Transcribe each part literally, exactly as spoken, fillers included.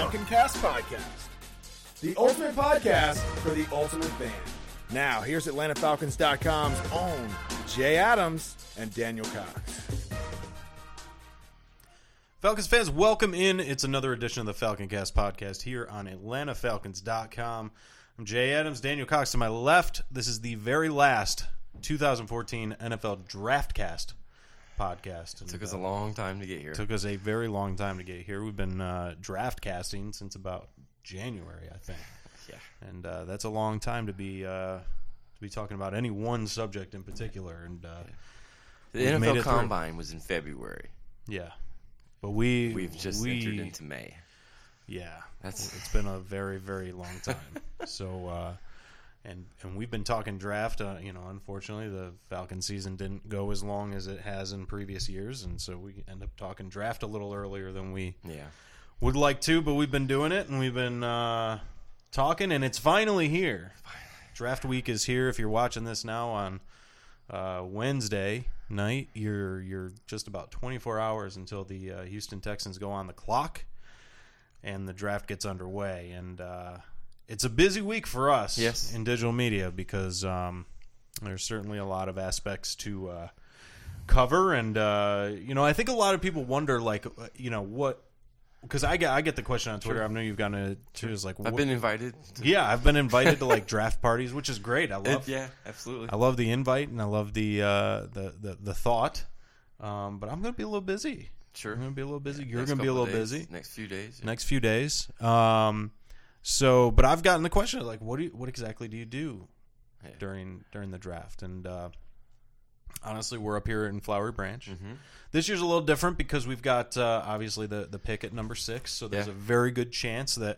Falcon Cast Podcast, the ultimate podcast for the ultimate fan. Now, here's Atlanta Falcons dot com's own Jay Adams and Daniel Cox. Falcons fans, welcome in. It's another edition of the Falcon Cast Podcast here on Atlanta Falcons dot com. I'm Jay Adams, Daniel Cox to my left. This is the very last two thousand fourteen N F L Draftcast podcast. It took us a long time to get here. It took us a very long time to get here. We've been uh, draft casting since about January, I think. Yeah, and uh, that's a long time to be uh, to be talking about any one subject in particular. And uh, the N F L Combine through. was in February. Yeah, but we we've just we, entered into May. Yeah, that's it's been a very very long time. so. Uh, And and we've been talking draft. Uh, you know, unfortunately, the Falcon season didn't go as long as it has in previous years, and so we end up talking draft a little earlier than we yeah. would like to. But we've been doing it, and we've been uh, talking, and it's finally here. Draft week is here. If you're watching this now on uh, Wednesday night, you're you're just about twenty-four hours until the uh, Houston Texans go on the clock, and the draft gets underway. And uh, it's a busy week for us yes. in digital media because um, there's certainly a lot of aspects to uh, cover. And, uh, you know, I think a lot of people wonder, like, you know, what – because I get, I get the question on Twitter. Sure. I know you've gotten it too. Is like, I've been invited. To... Yeah, I've been invited to, like, draft parties, which is great. I love it, Yeah, absolutely. I love the invite, and I love the uh, the, the, the thought. Um, but I'm going to be a little busy. Sure. I'm going to be a little busy. Yeah, You're going to be a little days, busy. Next few days. Yeah. Next few days. Um So, but I've gotten the question like, what do you, what exactly do you do yeah. during during the draft? And uh, honestly, we're up here in Flowery Branch. Mm-hmm. This year's a little different because we've got uh, obviously the the pick at number six. So there's yeah. a very good chance that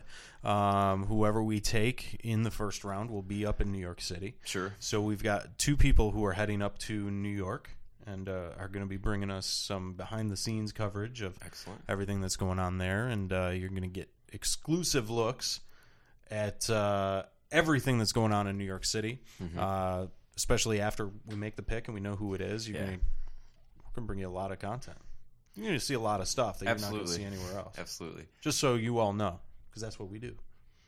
um, whoever we take in the first round will be up in New York City. Sure. So we've got two people who are heading up to New York and uh, are going to be bringing us some behind the scenes coverage of Excellent. everything that's going on there, and uh, you're going to get exclusive looks at uh, everything that's going on in New York City, mm-hmm. uh, especially after we make the pick and we know who it is. You're yeah. gonna, we're going to bring you a lot of content. You're going to see a lot of stuff that Absolutely. you're not going to see anywhere else. Absolutely. Just so you all know, because that's what we do.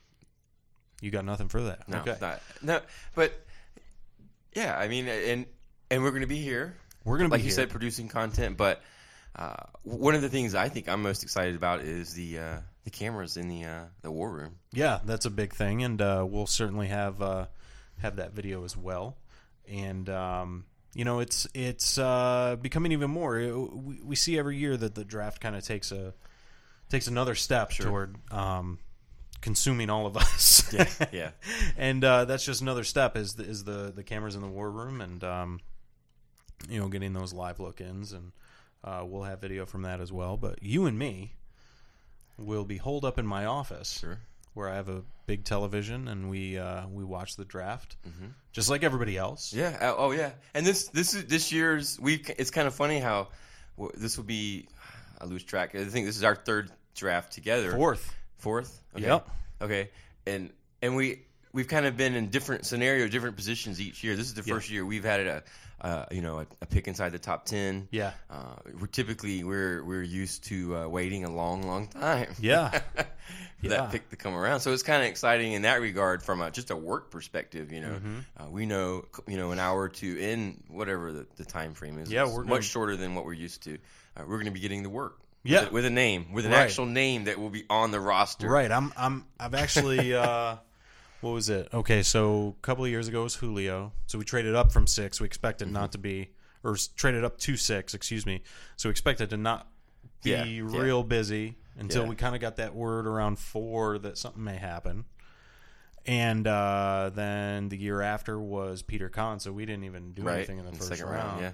You got nothing for that? No, okay. Not, no, but yeah, I mean, and and we're going to be here. We're going to be like you here. said, producing content. But uh, one of the things I think I'm most excited about is the uh, the cameras in the uh, the war room. Yeah, that's a big thing, and uh, we'll certainly have uh, have that video as well. And um, you know, it's it's uh, becoming even more. We, we see every year that the draft kind of takes a takes another step sure. toward um, consuming all of us. yeah, yeah. And uh, that's just another step is the, is the the cameras in the war room, and um, you know, getting those live look-ins, and uh, we'll have video from that as well. But you and me will be holed up in my office, sure. where I have a big television, and we uh, we watch the draft, mm-hmm. just like everybody else. Yeah. Oh, yeah. And this this is this year's we. It's kind of funny how well, this will be. I lose track. I think this is our third draft together. Fourth. Fourth. Okay. Yep. Okay. And and we we've kind of been in different scenarios, different positions each year. This is the yeah. first year we've had a. Uh, you know, a, a pick inside the top ten. Yeah. Uh, we're typically we're we're used to uh, waiting a long, long time. Yeah. for yeah. that pick to come around. So it's kind of exciting in that regard from a, just a work perspective. You know, mm-hmm. uh, we know you know an hour or two in whatever the, the time frame is. Yeah, it's we're much gonna... shorter than what we're used to. Uh, we're going to be getting the work. Yeah. With a, with a name, with an right. actual name that will be on the roster. Right. I'm. I'm. I've actually. Uh, what was it? Okay. So a couple of years ago it was Julio. So we traded up from six. We expected mm-hmm. not to be. Or traded up to six, excuse me. So we expected to not be yeah, real yeah. busy until yeah. we kind of got that word around four that something may happen. And uh, then the year after was Peter Kahn, so we didn't even do right. anything in the in first the second round. round. Yeah.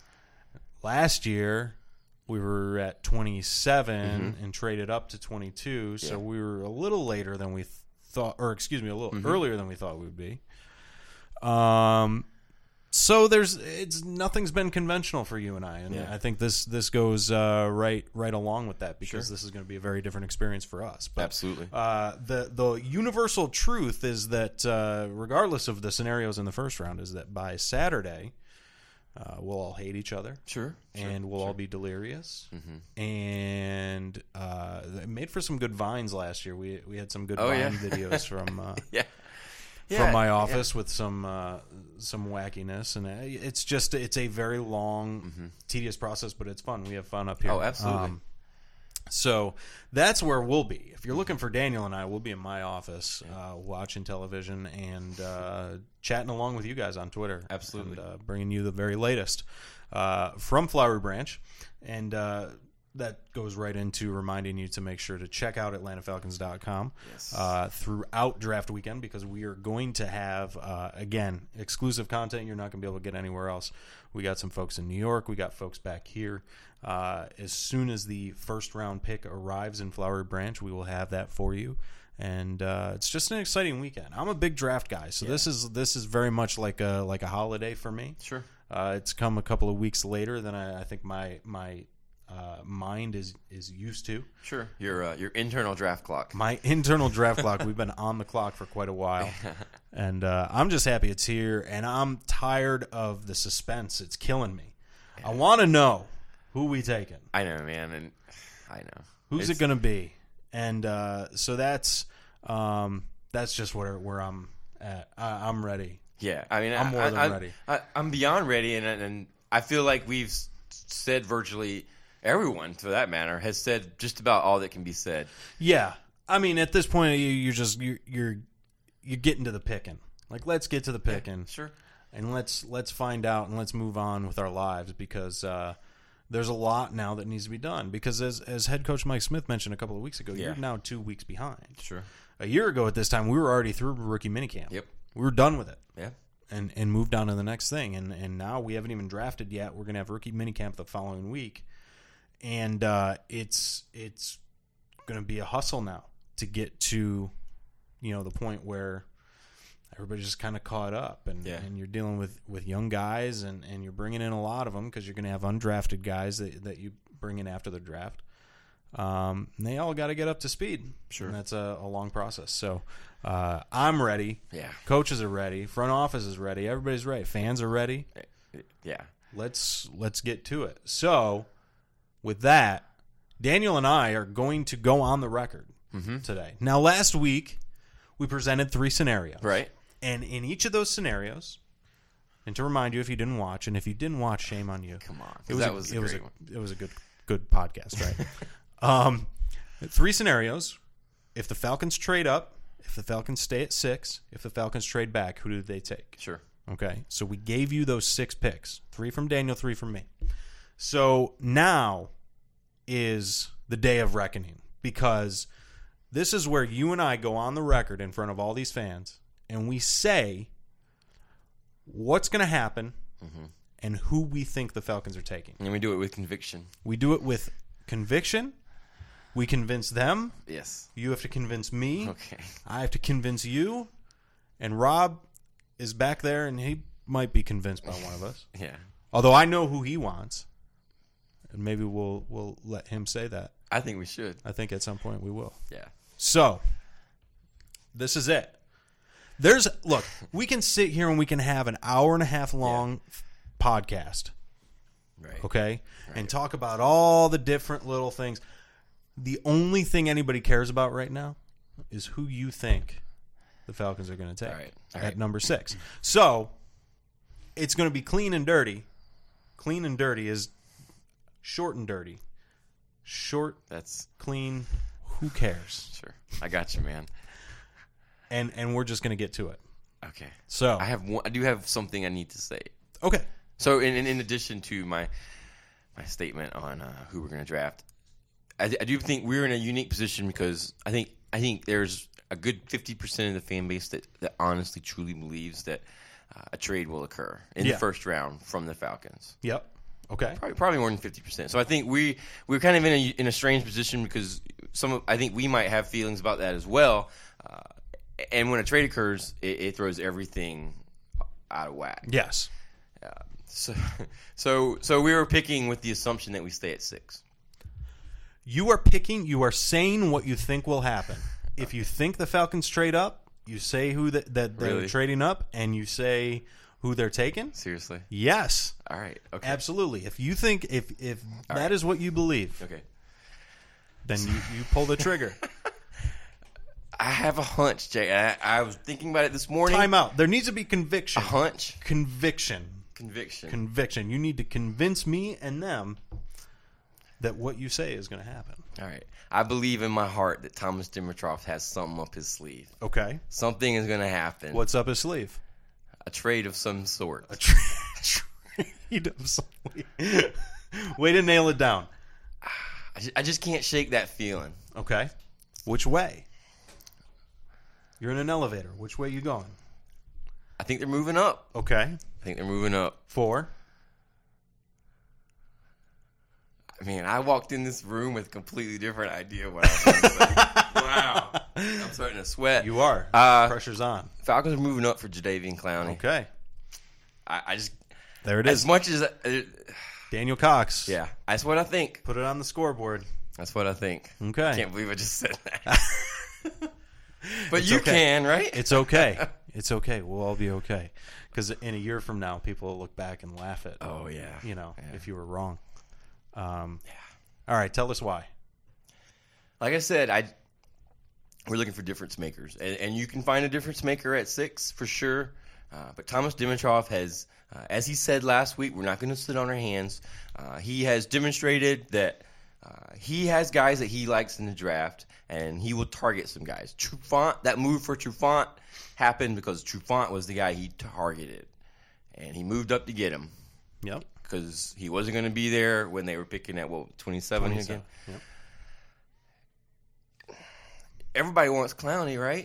Last year, we were at twenty-seven mm-hmm. and traded up to twenty-two, so yeah. we were a little later than we th- thought, or excuse me, a little mm-hmm. earlier than we thought we would be. Um. So there's it's nothing's been conventional for you and I, and yeah. I think this this goes uh, right right along with that because sure. this is going to be a very different experience for us. But, Absolutely. Uh, the the universal truth is that uh, regardless of the scenarios in the first round, is that by Saturday, Uh, we'll all hate each other. Sure. And sure, we'll sure. all be delirious. Mm-hmm. And uh, it made for some good vines last year. We we had some good Oh, Vine yeah. videos from uh, yeah. from Yeah, my yeah. office with some uh, some wackiness. And uh, it's just it's a very long, Mm-hmm. tedious process, but it's fun. We have fun up here. Oh, absolutely. Um, so that's where we'll be. If you're looking for Daniel and I, we'll be in my office uh, watching television and uh, chatting along with you guys on Twitter. Absolutely. And, uh, bringing you the very latest uh, from Flowery Branch. And uh, that goes right into reminding you to make sure to check out Atlanta Falcons dot com Yes. uh, throughout draft weekend, because we are going to have, uh, again, exclusive content you're not going to be able to get anywhere else. We got some folks in New York. We got folks back here. Uh, as soon as the first round pick arrives in Flowery Branch, we will have that for you. And uh, it's just an exciting weekend. I'm a big draft guy, so Yeah. this is this is very much like a like a holiday for me. Sure. Uh, it's come a couple of weeks later than I, I think my my uh, mind is is used to. Sure. Your uh, your internal draft clock. My internal draft clock. We've been on the clock for quite a while, and uh, I'm just happy it's here. And I'm tired of the suspense. It's killing me. I want to know who we taking. I know, man, and I know. Who's It's- it going to be? And uh, so that's um, that's just where where I'm at. I, I'm ready. Yeah, I mean, I'm I- more I, than I, ready. I, I'm beyond ready, and and I feel like we've s- said virtually everyone, for that matter, has said just about all that can be said. Yeah, I mean, at this point, you you're just you're you're, you're getting to the picking. Like, let's get to the picking. Sure. And let's let's find out and let's move on with our lives, because uh, there's a lot now that needs to be done. Because as as head coach Mike Smith mentioned a couple of weeks ago, Yeah. you're now two weeks behind. Sure. A year ago at this time, we were already through rookie minicamp. Yep. We were done with it Yeah. and and moved on to the next thing. And and now we haven't even drafted yet. We're gonna have rookie minicamp the following week, and uh, it's it's gonna be a hustle now to get to, you know, the point where everybody's just kind of caught up, and, Yeah. and you're dealing with, with young guys, and, and you're bringing in a lot of them, because you're going to have undrafted guys that, that you bring in after the draft. Um, and they all got to get up to speed. Sure. And that's a, a long process. So uh, I'm ready. Yeah. Coaches are ready. Front office is ready. Everybody's ready. Fans are ready. Yeah. Let's let's get to it. So with that, Daniel and I are going to go on the record Mm-hmm. today. Now, last week we presented three scenarios. Right. And in each of those scenarios, and to remind you, if you didn't watch, and if you didn't watch, shame on you. Come on. It was that a, was a it was great a, one. it was a good good podcast, right? um, three scenarios. If the Falcons trade up, if the Falcons stay at six, if the Falcons trade back, who do they take? Sure. Okay, so we gave you those six picks. Three from Daniel, three from me. So now is the day of reckoning, because this is where you and I go on the record in front of all these fans, and we say what's going to happen Mm-hmm. and who we think the Falcons are taking. And we do it with conviction. We do it with conviction. We convince them. Yes. You have to convince me. Okay. I have to convince you. And Rob is back there, and he might be convinced by one of us. Yeah. Although I know who he wants. And maybe we'll we'll let him say that. I think we should. I think at some point we will. Yeah. So, this is it. There's look, we can sit here and we can have an hour and a half long podcast, Right. okay? And talk about all the different little things. The only thing anybody cares about right now is who you think the Falcons are going to take All right. All at right. number six. So, it's going to be clean and dirty. Clean and dirty is short and dirty. Short, That's clean, who cares? sure. I got you, man. And and we're just going to get to it. Okay. So, I have one, I do have something I need to say. okay. So in in, in addition to my my statement on uh, who we're going to draft, I, I do think we're in a unique position, because I think I think there's a good fifty percent of the fan base that, that honestly truly believes that uh, a trade will occur in Yeah. the first round from the Falcons. Yep. Okay. Probably, probably more than fifty percent. So I think we we're kind of in a in a strange position, because some of, I think we might have feelings about that as well. Uh, and when a trade occurs, it, it throws everything out of whack. Yes. Uh, so so so we were picking with the assumption that we stay at six. You are picking, you are saying what you think will happen. If you think the Falcons trade up, you say who the, that they're Really? trading up, and you say who they're taking? Seriously? Yes. All right. Okay. Absolutely. If you think if if All that right. is what you believe, Okay. then you, you pull the trigger. I have a hunch, Jay. I, I was thinking about it this morning. Time out. There needs to be conviction. A hunch? Conviction. Conviction. Conviction. You need to convince me and them that what you say is going to happen. All right. I believe in my heart that Thomas Dimitroff has something up his sleeve. Okay. Something is going to happen. What's up his sleeve? A trade of some sort. A tra- trade of some way to nail it down. I just, I just can't shake that feeling. Okay. Which way? You're in an elevator. Which way you going? I think they're moving up. Okay. I think they're moving up. Four. I mean, I walked in this room with a completely different idea of what I was going to say. Wow. I'm starting to sweat. You are. Uh, Pressure's on. Falcons are moving up for Jadeveon Clowney. Okay. I, I just, There it as is. much as, uh, Daniel Cox. yeah, that's what I think. Put it on the scoreboard. That's what I think. Okay. I can't believe I just said that. But It's you okay. can, right? It's okay. It's okay. We'll all be okay. Because in a year from now, people will look back and laugh at, Oh, yeah. you know, Yeah. if you were wrong. Um, Yeah. All right. Tell us why. Like I said, I we're looking for difference makers, and, and you can find a difference maker at six for sure. Uh, but Thomas Dimitroff has, uh, as he said last week, we're not going to sit on our hands. Uh, he has demonstrated that uh, he has guys that he likes in the draft, and he will target some guys. Trufant, that move for Trufant happened because Trufant was the guy he targeted, and he moved up to get him Yep. because he wasn't going to be there when they were picking at, what, twenty-seven again? Yep. Everybody wants Clowney, right?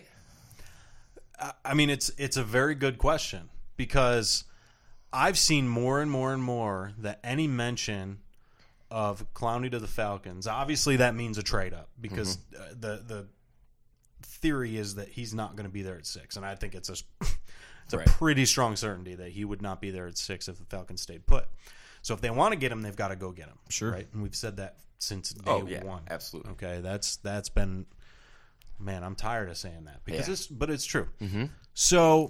I mean, it's it's a very good question because I've seen more and more and more that any mention of Clowney to the Falcons, obviously that means a trade up because Mm-hmm. uh, the the theory is that he's not going to be there at six, and I think it's a it's a Right. pretty strong certainty that he would not be there at six if the Falcons stayed put. So if they want to get him, they've got to go get him. Sure. Right, and we've said that since day Oh, yeah, one. absolutely. Okay, that's that's been. Man, I'm tired of saying that because Yeah. it's, but it's true. Mm-hmm. So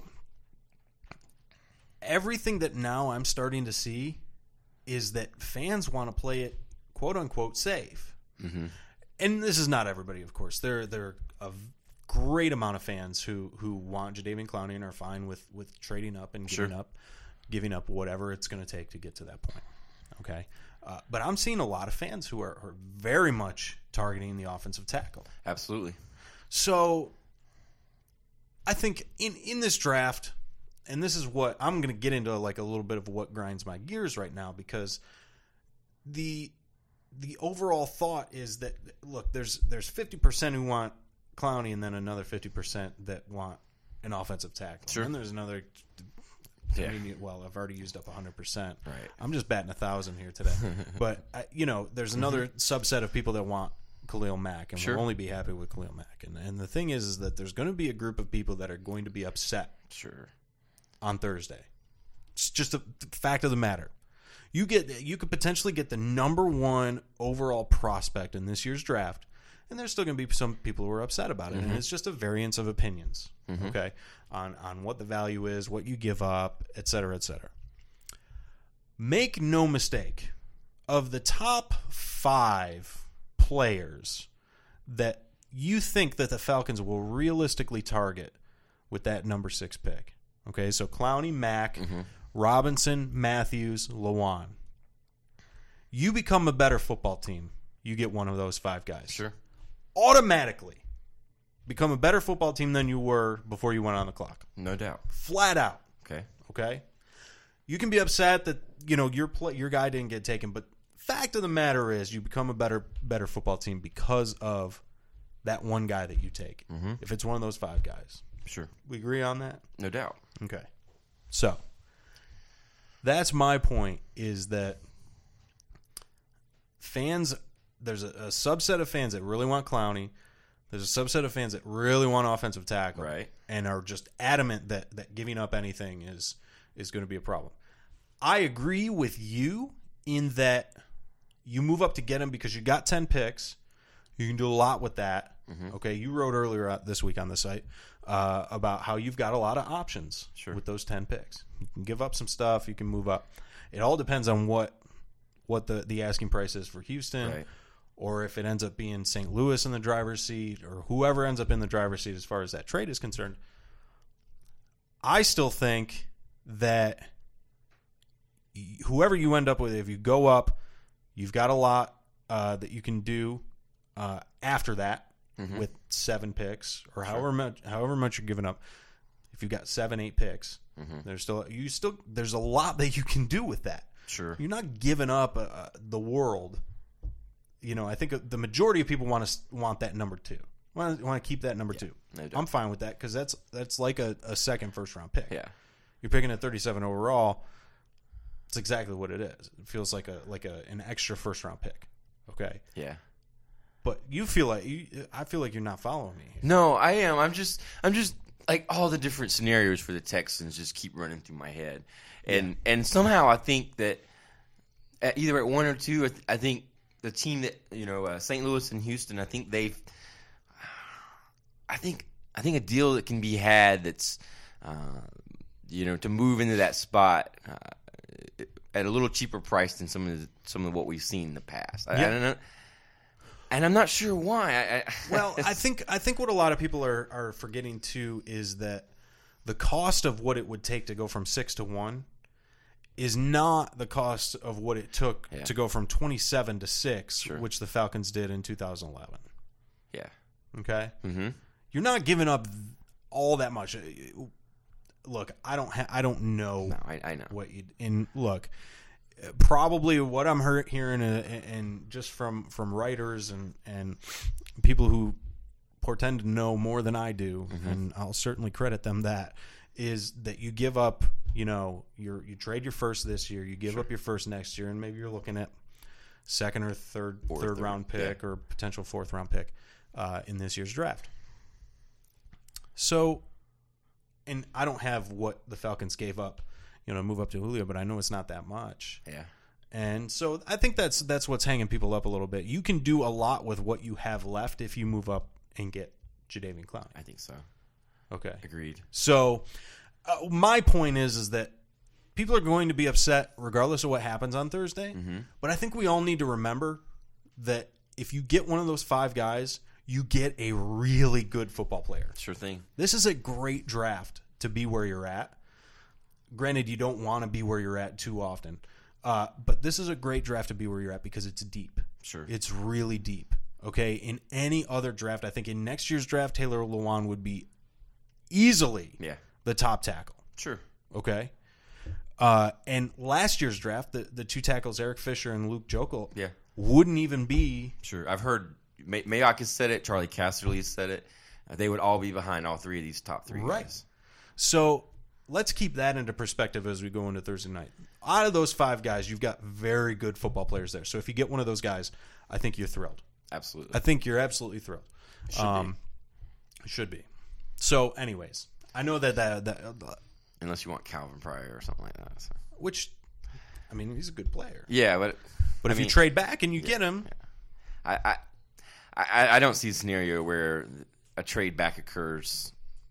everything that now I'm starting to see is that fans want to play it quote unquote safe. Mm-hmm. And this is not everybody, of course. There there are a great amount of fans who, who want Jadeveon Clowney and are fine with, with trading up and giving Sure. up giving up whatever it's going to take to get to that point. Okay. Uh, but I'm seeing a lot of fans who are, are very much targeting the offensive tackle. Absolutely. So I think in, in this draft, and this is what I'm going to get into, like a little bit of what grinds my gears right now, because the the overall thought is that, look, there's there's fifty percent who want Clowney and then another fifty percent that want an offensive tackle. Sure. And then there's another Yeah. I mean, well, I've already used up one hundred percent. Right. I'm just batting a thousand here today. But, I, you know, there's another subset of people that want Khalil Mack, and Sure. we'll only be happy with Khalil Mack. And, and the thing is, is that there's going to be a group of people that are going to be upset Sure. on Thursday. It's just a fact of the matter. You get, you could potentially get the number one overall prospect in this year's draft, and there's still going to be some people who are upset about it. Mm-hmm. And it's just a variance of opinions, Mm-hmm. okay, on on what the value is, what you give up, et cetera, et cetera. Make no mistake, of the top five players that you think that the Falcons will realistically target with that number six pick. Okay, so Clowney, Mack, Mm-hmm. Robinson, Matthews, Lawan. You become a better football team. You get one of those five guys. Sure. Automatically become a better football team than you were before you went on the clock. No doubt. Flat out. Okay. Okay? You can be upset that, you know, your play, your guy didn't get taken, but fact of the matter is you become a better better football team because of that one guy that you take. Mm-hmm. If it's one of those five guys. Sure. We agree on that? No doubt. Okay. So, that's my point, is that fans, there's a, a subset of fans that really want Clowney. There's a subset of fans that really want offensive tackle. Right. And are just adamant that, that giving up anything is is going to be a problem. I agree with you in that you move up to get him because you got ten picks. You can do a lot with that. Mm-hmm. Okay, you wrote earlier out this week on the site uh, about how you've got a lot of options Sure. with those ten picks. You can give up some stuff. You can move up. It all depends on what what the, the asking price is for Houston, Right. or if it ends up being Saint Louis in the driver's seat, or whoever ends up in the driver's seat as far as that trade is concerned. I still think that whoever you end up with, if you go up, you've got a lot uh, that you can do uh, after that Mm-hmm. with seven picks or however much however much you're giving up. If you've got seven, eight picks, Mm-hmm. there's still you still there's a lot that you can do with that. Sure. You're not giving up uh, the world. You know, I think the majority of people want to want that number two. Want to, want to keep that number Yeah, two. they do. I'm fine with that because that's that's like a, a second first round pick. Yeah. You're picking at thirty-seven overall. It's exactly what it is. It feels like a like a an extra first round pick. Okay, Yeah. but you feel like you, I feel like you're not following me here. No, I am. I'm just, I'm just like all the different scenarios for the Texans just keep running through my head, and and somehow I think that at either at one or two, I, th- I think the team that you know, uh, Saint Louis and Houston, I think they've, I think, I think a deal that can be had that's, uh, you know, to move into that spot. Uh, at a little cheaper price than some of the, some of what we've seen in the past. I, Yeah. I don't know. And I'm not sure why. I, I, Well, I think I think what a lot of people are, are forgetting too is that the cost of what it would take to go from six to one is not the cost of what it took Yeah. to go from twenty-seven to six, Sure. which the Falcons did in two thousand eleven. yeah. Okay, Mm-hmm. you're not giving up all that much. Look, I don't ha- I don't know No, I, I know. what you and look. Probably what I'm hear, hearing, uh, and just from, from writers and, and people who portend to know more than I do, Mm-hmm. and I'll certainly credit them that, is that you give up, you know, your you trade your first this year, you give Sure. up your first next year, and maybe you're looking at second or third Fourth, third third, round pick yeah. or potential fourth round pick uh, in this year's draft. So, and I don't have what the Falcons gave up, you know, move up to Julio, but I know it's not that much. Yeah. And so I think that's that's what's hanging people up a little bit. You can do a lot with what you have left if you move up and get Jadeveon Clowney. I think so. Okay. Agreed. So uh, my point is is that people are going to be upset regardless of what happens on Thursday. Mm-hmm. But I think we all need to remember that if you get one of those five guys, you get a really good football player. Sure thing. This is a great draft to be where you're at. Granted, you don't want to be where you're at too often. Uh, but this is a great draft to be where you're at because it's deep. Sure. It's really deep. Okay? In any other draft, I think in next year's draft, Taylor Lewan would be easily Yeah. the top tackle. Sure. Okay? Uh, and last year's draft, the, the two tackles, Eric Fisher and Luke Jokel, Yeah. wouldn't even be. Sure. I've heard May- Mayock has said it. Charlie Casserly has said it. Uh, they would all be behind all three of these top three Right. guys. So let's keep that into perspective as we go into Thursday night. Out of those five guys, you've got very good football players there. So if you get one of those guys, I think you're thrilled. Absolutely. I think you're absolutely thrilled. Should um, Should be. So, anyways, I know that that, that uh, Unless you want Calvin Pryor or something like that. So. which, I mean, he's a good player. Yeah, but But I if mean, you trade back and you get him, I, I I I don't see a scenario where a trade back occurs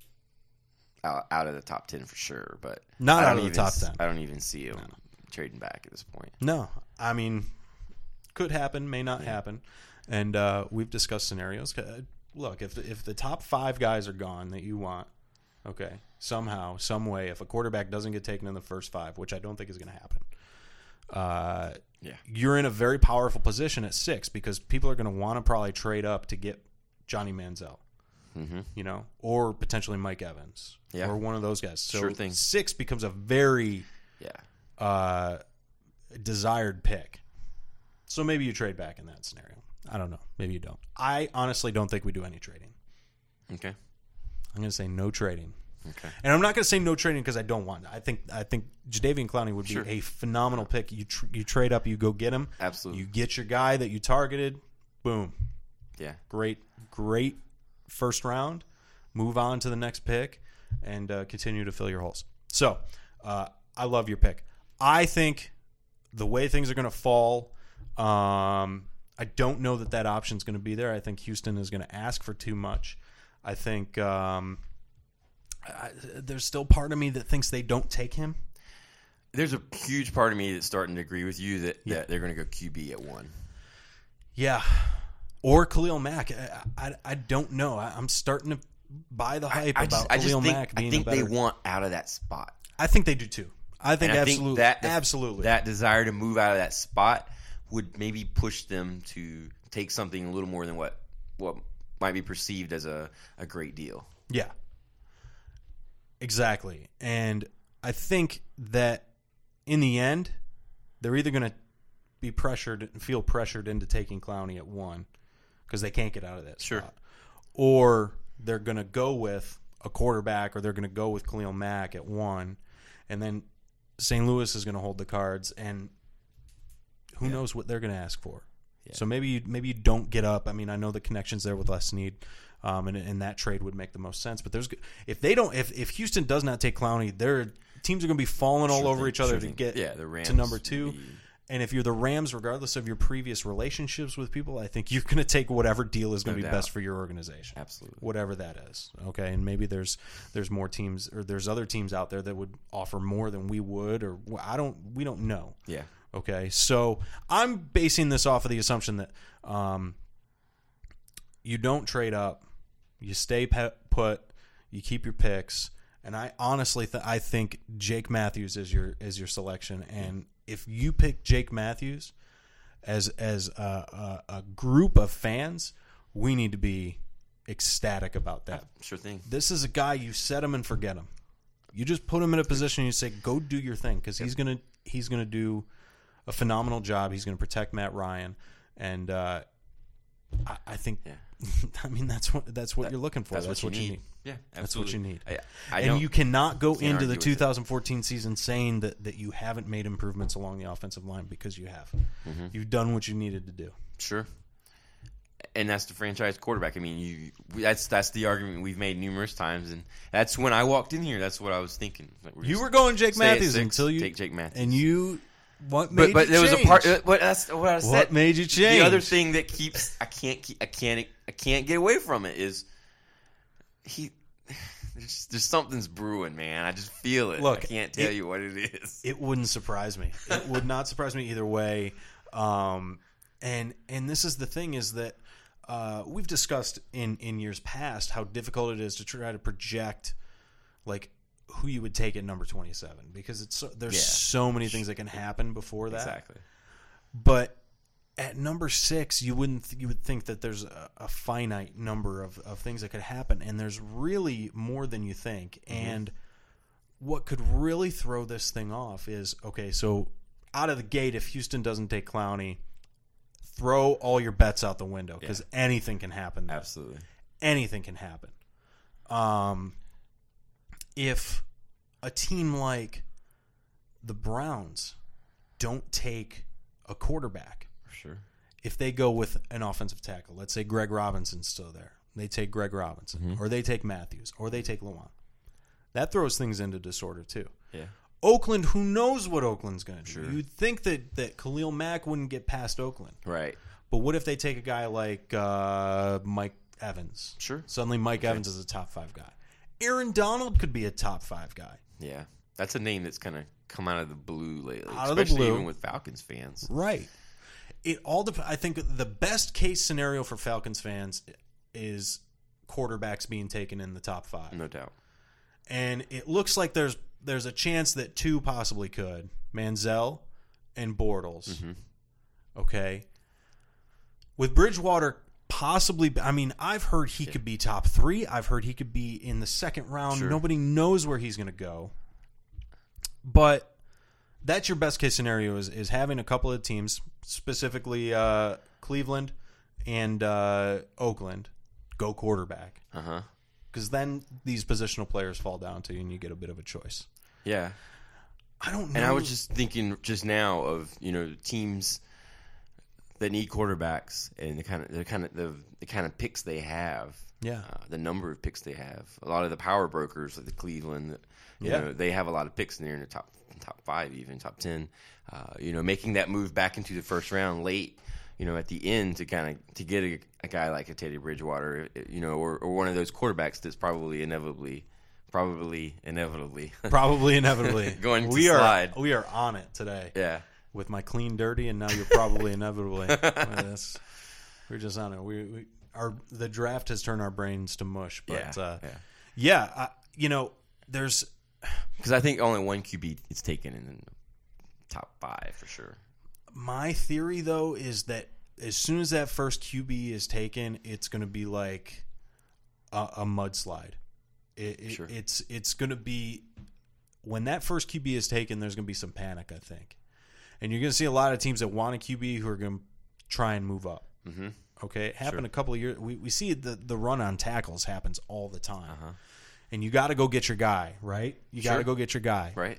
out, out of the top ten for sure. But Not I out don't of the even top s- ten. I don't even see him trading back at this point. no. I mean, could happen, may not happen. And uh, we've discussed scenarios. Uh, Look, if the, if the top five guys are gone that you want, okay, somehow, some way, if a quarterback doesn't get taken in the first five, which I don't think is going to happen, uh, Yeah. you're in a very powerful position at six because people are going to want to probably trade up to get Johnny Manziel, Mm-hmm. you know, or potentially Mike Evans, Yeah. or one of those guys. So Sure thing. six becomes a very Yeah. uh, desired pick. So maybe you trade back in that scenario. I don't know. Maybe you don't. I honestly don't think we do any trading. Okay. I'm going to say no trading. Okay. And I'm not going to say no trading because I don't want it. I think I think Jadeveon Clowney would be Sure. a phenomenal pick. You tr- you trade up, you go get him. Absolutely. You get your guy that you targeted. Boom. Yeah. Great, great first round. Move on to the next pick and uh, continue to fill your holes. So uh, I love your pick. I think the way things are going to fall, um, I don't know that that option is going to be there. I think Houston is going to ask for too much. I think um, I, there's still part of me that thinks they don't take him. There's a huge part of me that's starting to agree with you that, Yeah. that they're going to go Q B at one. Yeah. Or Khalil Mack. I, I, I don't know. I, I'm starting to buy the hype I, I about just, I Khalil just think, Mack I being think a better. they want out of that spot. I think they do too. I think And I absolutely. think that the- absolutely. that desire to move out of that spot would maybe push them to take something a little more than what what might be perceived as a, a great deal. Yeah. Exactly. And I think that in the end, they're either going to be pressured and feel pressured into taking Clowney at one because they can't get out of that Sure. spot. Or they're going to go with a quarterback, or they're going to go with Khalil Mack at one, and then Saint Louis is going to hold the cards, and who Yeah. knows what they're going to ask for. Yeah. So maybe you, maybe you don't get up. I mean, I know the connection's there with Les Snead, um, and, and that trade would make the most sense. But there's if they don't, if, if Houston does not take Clowney, their teams are going to be falling all Sure over thing, each other sure to thing. get yeah, the Rams to number would two. be- And if you're the Rams, regardless of your previous relationships with people, I think you're going to take whatever deal is going No to be doubt. best for your organization. Absolutely. Whatever that is. Okay, and maybe there's there's more teams, or there's other teams out there that would offer more than we would, or I don't we don't know. Yeah. Okay, so I'm basing this off of the assumption that um, you don't trade up, you stay put, you keep your picks, and I honestly th- I think Jake Matthews is your is your selection, and if you pick Jake Matthews as as a, a, a group of fans, we need to be ecstatic about that. Sure thing. This is a guy, you set him and forget him. You just put him in a position and you say, go do your thing, because he's gonna he's gonna do a phenomenal job. He's gonna protect Matt Ryan, and uh, I, I think Yeah. I mean that's what that's what That- you're looking for. That's, That's, what you need. need. Yeah, That's what you absolutely. need. I, I And don't, you cannot go can't into argue the with two it. thousand fourteen season saying that, that you haven't made improvements along the offensive line, because you have. Mm-hmm. You've done what you needed to do. Sure. And that's the franchise quarterback. I mean, you that's that's the argument we've made numerous times, and that's when I walked in here. That's what I was thinking. Like, we're You just were going Jake stay at Matthews six, until you take Jake Matthews, and you what made But but you there was a change? part. uh, But that's what I said. What made you change? The other thing that keeps I can't keep, I can't I can't get away from it is he. There's, there's something's brewing, man. I just feel it. Look, I can't tell it- you what it is. It wouldn't surprise me. It would not surprise me either way. Um, and and this is the thing is that uh, we've discussed in, in years past how difficult it is to try to project like who you would take at number twenty-seven, because it's so, there's Yeah. so many things that can happen before that. Exactly. But at number six, you wouldn't th- you would think that there's a, a finite number of, of things that could happen, and there's really more than you think. Mm-hmm. And what could really throw this thing off is, okay, so out of the gate, if Houston doesn't take Clowney, throw all your bets out the window, because Yeah. anything can happen there. Absolutely. Anything can happen. Um, if a team like the Browns don't take a quarterback, For sure. if they go with an offensive tackle, let's say Greg Robinson's still there, they take Greg Robinson, Mm-hmm. or they take Matthews, or they take Lewan. That throws things into disorder too. Yeah. Oakland, who knows what Oakland's going to do? Sure. You'd think that, that Khalil Mack wouldn't get past Oakland. Right. But what if they take a guy like uh, Mike Evans? Sure. Suddenly Mike Evans is a top five guy. Aaron Donald could be a top five guy. Yeah. That's a name that's kind of come out of the blue lately, Out of the especially blue. even with Falcons fans. Right. It all. Dep- I think the best case scenario for Falcons fans is quarterbacks being taken in the top five, No doubt. and it looks like there's there's a chance that two possibly could, Manziel and Bortles. Mm-hmm. Okay. With Bridgewater possibly, I mean, I've heard he could be top three. I've heard he could be in the second round. Sure. Nobody knows where he's going to go. But that's your best case scenario is, is having a couple of teams, specifically uh, Cleveland and uh, Oakland, go quarterback. Uh huh. Because then these positional players fall down to you and you get a bit of a choice. Yeah. I don't know. And I was just thinking just now of, you know, teams that need quarterbacks and the kind of the kind of the, the kind of picks they have. Yeah. Uh, the number of picks they have. A lot of the power brokers like the Cleveland, you Yeah. know, they have a lot of picks in there in the top top five, even top ten. Uh, you know, making that move back into the first round late, you know, at the end to kind of to get a, a guy like a Teddy Bridgewater, you know, or, or one of those quarterbacks that's probably inevitably, probably inevitably, Probably inevitably going to we slide. are we are on it today. Yeah. With my clean dirty, and now you're probably inevitably. That's, we're just on it. We, we our the draft has turned our brains to mush, but Yeah, uh, yeah. yeah, I, you know, there's Because I think only one Q B is taken in the top five for sure. my theory though is that as soon as that first Q B is taken, it's going to be like a, a mudslide. It, it, Sure. It's it's going to be when that first Q B is taken, there's going to be some panic, I think. And you're going to see a lot of teams that want a Q B who are going to try and move up. Mm-hmm. Okay, it happened Sure. a couple of years. We we see the the run on tackles happens all the time, Uh-huh. and you got to go get your guy, right? You got to Sure. go get your guy, Right.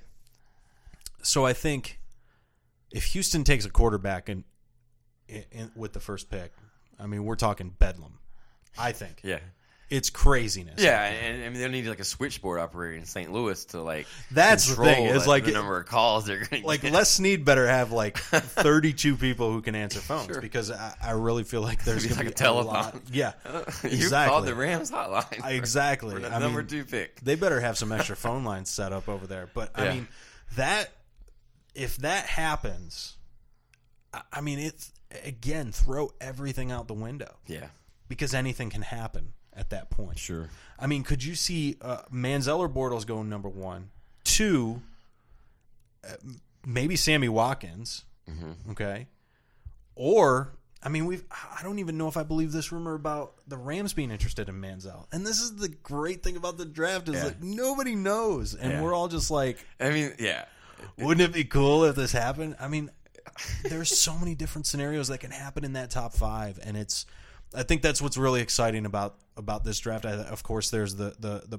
So I think if Houston takes a quarterback and in, in, with the first pick, I mean we're talking bedlam. I think Yeah. it's craziness. Yeah, and I mean they don't need like a switchboard operator in Saint Louis to like. That's the control thing, is that- like- the number of calls they're going to Like get. Les Snead better have like thirty-two people who can answer phones Sure. because I, I really feel like there's It'd be going like to a be a telethon. lot. Yeah, you exactly. called the Rams hotline. for- Exactly. For the I number mean, two pick. They better have some extra phone lines set up over there. But I Yeah. mean, that if that happens, I, I mean, it's again throw everything out the window Yeah. because anything can happen at that point. Sure. I mean, could you see uh, Manziel or Bortles going number one, two, uh, maybe Sammy Watkins, Mm-hmm. okay, or. I mean, we've. I don't even know if I believe this rumor about the Rams being interested in Manziel. And this is the great thing about the draft is Yeah. like nobody knows, and Yeah. we're all just like, I mean, yeah. wouldn't it be cool if this happened? I mean, there's so many different scenarios that can happen in that top five, and it's. I think that's what's really exciting about about this draft. I, of course, there's the the the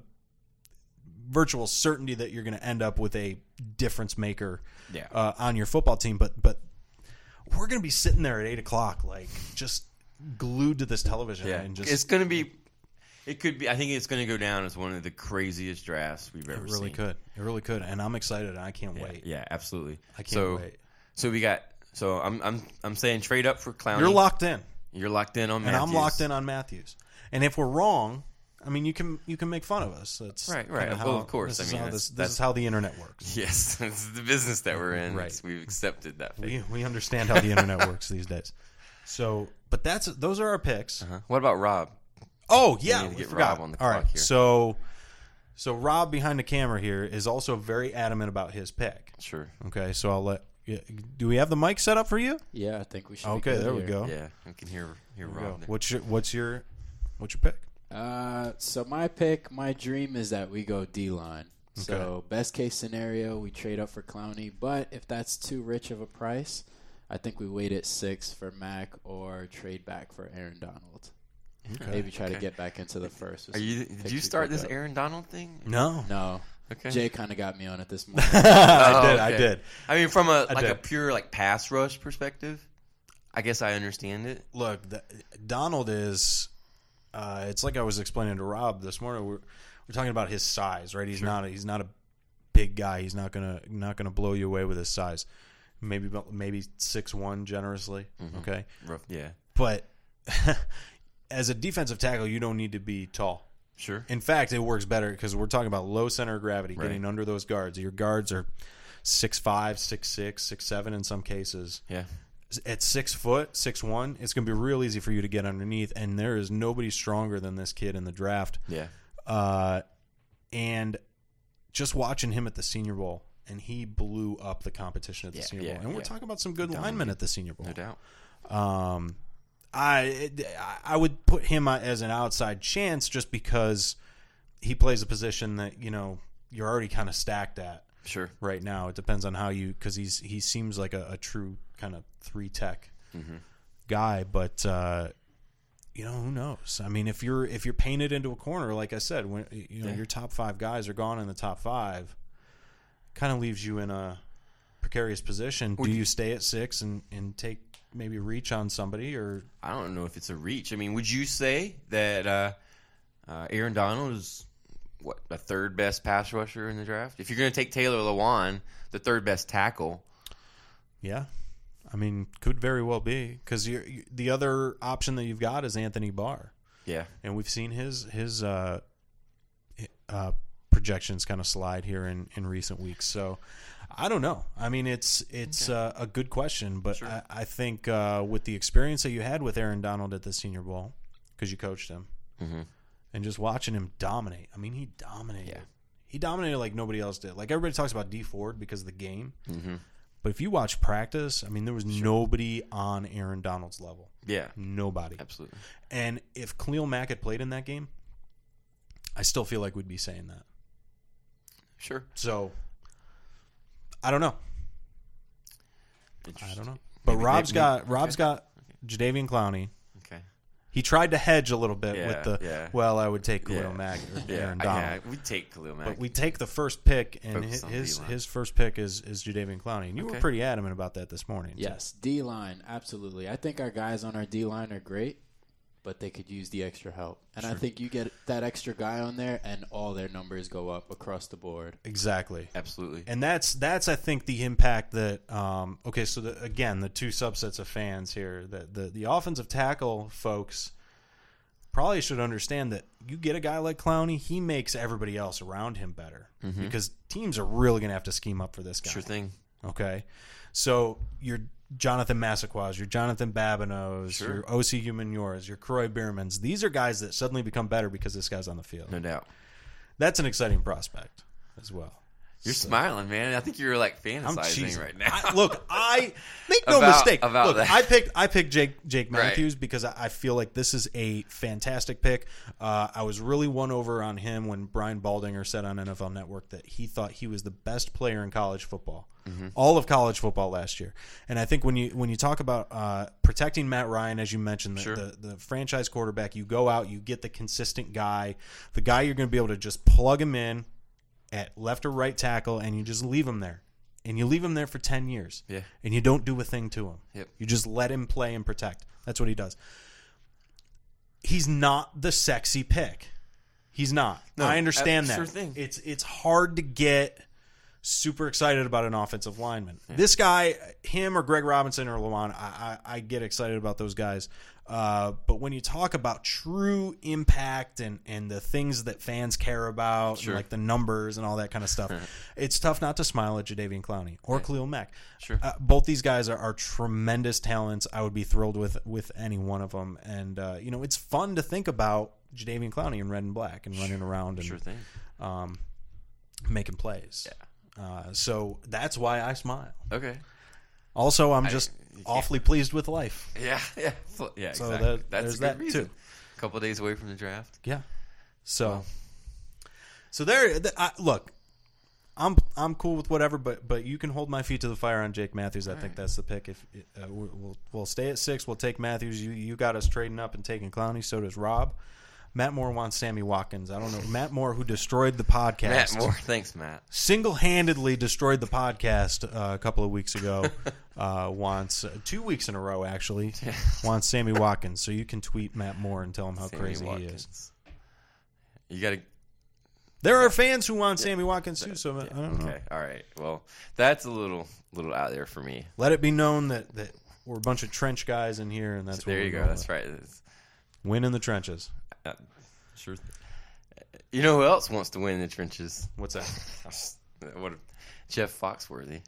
virtual certainty that you're going to end up with a difference maker Yeah. uh, on your football team, but but. We're going to be sitting there at eight o'clock, like just glued to this television, Yeah. and just It's going to be. It could be. I think it's going to go down as one of the craziest drafts we've it ever really seen. could, it really could, and I'm excited. And I can't Yeah, wait. yeah, absolutely. I can't so, wait. So we got. So I'm I'm I'm saying trade up for Clowney. You're locked in, You're locked in on and Matthews. I'm locked in on Matthews. And if we're wrong, I mean, you can you can make fun of us. That's Right, right. kinda Well, how- of course. This I is mean, how that's- this, this that's- is how the internet works. Yes, this is the business that we're in. Right. It's- We've accepted that. We Fate. we understand how the internet works these days. So, but that's those are our picks. Uh-huh. What about Rob? Oh yeah, need to we get forgot. Rob on the All clock right, here. so so Rob behind the camera here is also very adamant about his pick. Sure. Okay, so I'll let. Yeah, do we have the mic set up for you? Yeah, I think we should. Okay, be good there we here. go. Yeah, I can hear hear There we go. Rob. there. What's your what's your what's your pick? Uh, so my pick, my dream is that we go D-line. So best case scenario, we trade up for Clowney. But if that's too rich of a price, I think we wait at six for Mac or trade back for Aaron Donald. Okay. Maybe try Okay. to get back into the first. Are you? Pick Did you we start pick this up. Aaron Donald thing? No, No. Okay. Jay kind of got me on it this morning. I Oh, did. I okay. did. I mean, from a I like a did. pure like pass rush perspective, I guess I understand it. Look, the, Donald is. Uh, it's like I was explaining to Rob this morning. We're we're talking about his size, right? He's Sure. not. A, he's not a big guy. He's not gonna not gonna blow you away with his size. Maybe about- maybe six one generously. Mhm. Okay, Rough, yeah, but as a defensive tackle, you don't need to be tall. sure. In fact, it works better because we're talking about low center of gravity, Right. getting under those guards. Your guards are six five, six six, six seven in some cases. Yeah, At six foot, six one, it's going to be real easy for you to get underneath. And there is nobody stronger than this kid in the draft. yeah, Uh, and just watching him at the Senior Bowl, and he blew up the competition at the Yeah, Senior yeah, Bowl. And we're yeah. talking about some good Dominated. linemen at the Senior Bowl. no doubt. Um, I I would put him as an outside chance just because he plays a position that you know you're already kind of stacked at Sure. right now. It depends on how you because he's he seems like a, a true kind of three tech Mhm. guy, but uh, you know who knows? I mean, if you're if you're painted into a corner, like I said, when you know Yeah. your top five guys are gone in the top five, kind of leaves you in a precarious position. Would Do you- you stay at six and and take maybe reach on somebody or? I don't know if it's a reach. I mean, would you say that uh, uh, Aaron Donald is what the third best pass rusher in the draft? If you're going to take Taylor Lewan, the third best tackle, Yeah, I mean, could very well be because the other option that you've got is Anthony Barr. Yeah, and we've seen his his uh, uh, projections kind of slide here in, in recent weeks. So I don't know. I mean, it's it's okay. uh, a good question, but sure. I, I think uh, with the experience that you had with Aaron Donald at the Senior Bowl, because you coached him, mm-hmm. and just watching him dominate. I mean, he dominated. Yeah. He dominated like nobody else did. Like everybody talks about Dee Ford because of the game. Mm-hmm. But if you watch practice, I mean, there was sure. nobody on Aaron Donald's level. Yeah. Nobody. Absolutely. And if Khalil Mack had played in that game, I still feel like we'd be saying that. Sure. So, I don't know. I don't know. But maybe, Rob's maybe, got maybe. Rob's okay. got Jadeveon Clowney. Okay. He tried to hedge a little bit yeah, with the, yeah. well, I would take Khalil yeah. Mack or yeah. Aaron Donald. Yeah, we take Khalil Mack. But we take the first pick, and Focus his his, his first pick is, is Jadeveon Clowney. And you okay. were pretty adamant about that this morning. Yes, so. D-line, absolutely. I think our guys on our D-line are great, but they could use the extra help. And sure. I think you get that extra guy on there, and all their numbers go up across the board. Exactly. Absolutely. And that's, that's I think, the impact that um, – okay, so, the, again, the two subsets of fans here. The, the, the offensive tackle folks – probably should understand that you get a guy like Clowney, he makes everybody else around him better mm-hmm. because teams are really going to have to scheme up for this guy. Sure thing. Okay? So your Jonathan Massaquas, your Jonathan Babineaus, sure. your O C Humaniores, your Croy Biermans, these are guys that suddenly become better because this guy's on the field. No doubt. That's an exciting prospect as well. You're so. smiling, man. I think you're like fantasizing right now. I, look, I make no about, mistake. About look, that. I picked I picked Jake Jake Matthews right. because I feel like this is a fantastic pick. Uh, I was really won over on him when Brian Baldinger said on N F L Network that he thought he was the best player in college football, mm-hmm. all of college football last year. And I think when you when you talk about uh, protecting Matt Ryan, as you mentioned, the, sure. the the franchise quarterback, you go out, you get the consistent guy, the guy you're going to be able to just plug him in at left or right tackle, and you just leave him there. And you leave him there for ten years. Yeah. And you don't do a thing to him. Yep. You just let him play and protect. That's what he does. He's not the sexy pick. He's not. No, I understand uh, that. Sure thing. It's it's hard to get super excited about an offensive lineman. Yeah. This guy, him or Greg Robinson or Lawan, I, I, I get excited about those guys. Uh, but when you talk about true impact and, and the things that fans care about, sure. and like the numbers and all that kind of stuff, it's tough not to smile at Jadeveon Clowney or yeah. Khalil Mack. Sure. Uh, both these guys are, are tremendous talents. I would be thrilled with, with any one of them. And, uh, you know, it's fun to think about Jadeveon Clowney in red and black and sure. running around and sure thing. Um, making plays. Yeah. Uh, so that's why I smile. Okay. Also, I'm just awfully pleased with life. Yeah, yeah, yeah. So exactly. that, That's there's a good that reason. too. A couple of days away from the draft. Yeah. So, well. so there. The, I, look, I'm I'm cool with whatever, but but you can hold my feet to the fire on Jake Matthews. I All think right. that's the pick. If uh, we'll, we'll we'll stay at six, we'll take Matthews. You you got us trading up and taking Clowney. So does Rob. Matt Moore wants Sammy Watkins. I don't know. Matt Moore, who destroyed the podcast. Matt Moore. Thanks, Matt. Single-handedly destroyed the podcast uh, a couple of weeks ago. uh, wants uh, two weeks in a row, actually. Wants Sammy Watkins. So you can tweet Matt Moore and tell him how Sammy crazy Watkins. he is. You got to. There are fans who want Yeah. Sammy Watkins too. So Yeah. I don't know. Okay. All right. Well, that's a little little out there for me. Let it be known that, that we're a bunch of trench guys in here, and that's So what there we're you go. going That's with. right. It's, Win in the trenches. uh, sure. You know who else wants to win in the trenches? What's that? What? Jeff Foxworthy.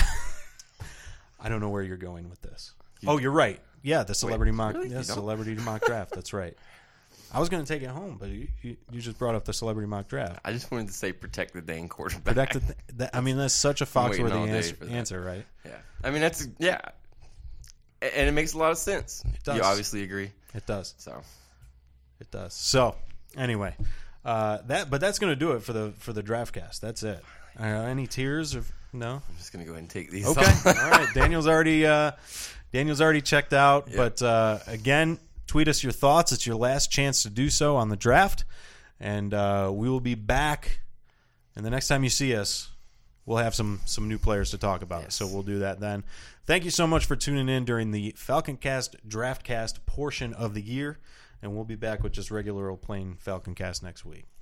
I don't know where you're going with this. You, oh, you're right. Yeah, the celebrity wait, mock. really? Yeah, You don't? celebrity mock draft. That's right. I was going to take it home, but you, you, you just brought up the celebrity mock draft. I just wanted to say protect the dang quarterback. Protect the th- that, I mean, that's such a I'm waiting all Foxworthy day answer, for that. answer, right? Yeah. I mean, that's yeah, A- and it makes a lot of sense. It does. You obviously agree. It does. So It does. So, anyway, uh, that but that's going to do it for the for the draft cast. That's it. Uh, any tears? Or, no. I'm just gonna go ahead and take these. Okay. off. All right. Daniel's already uh, Daniel's already checked out. Yep. But uh, again, tweet us your thoughts. It's your last chance to do so on the draft, and uh, we will be back. And the next time you see us, we'll have some some new players to talk about. Yes. So we'll do that then. Thank you so much for tuning in during the Falcon Cast Draft Cast portion of the year, and we'll be back with just regular old plain Falcon Cast next week.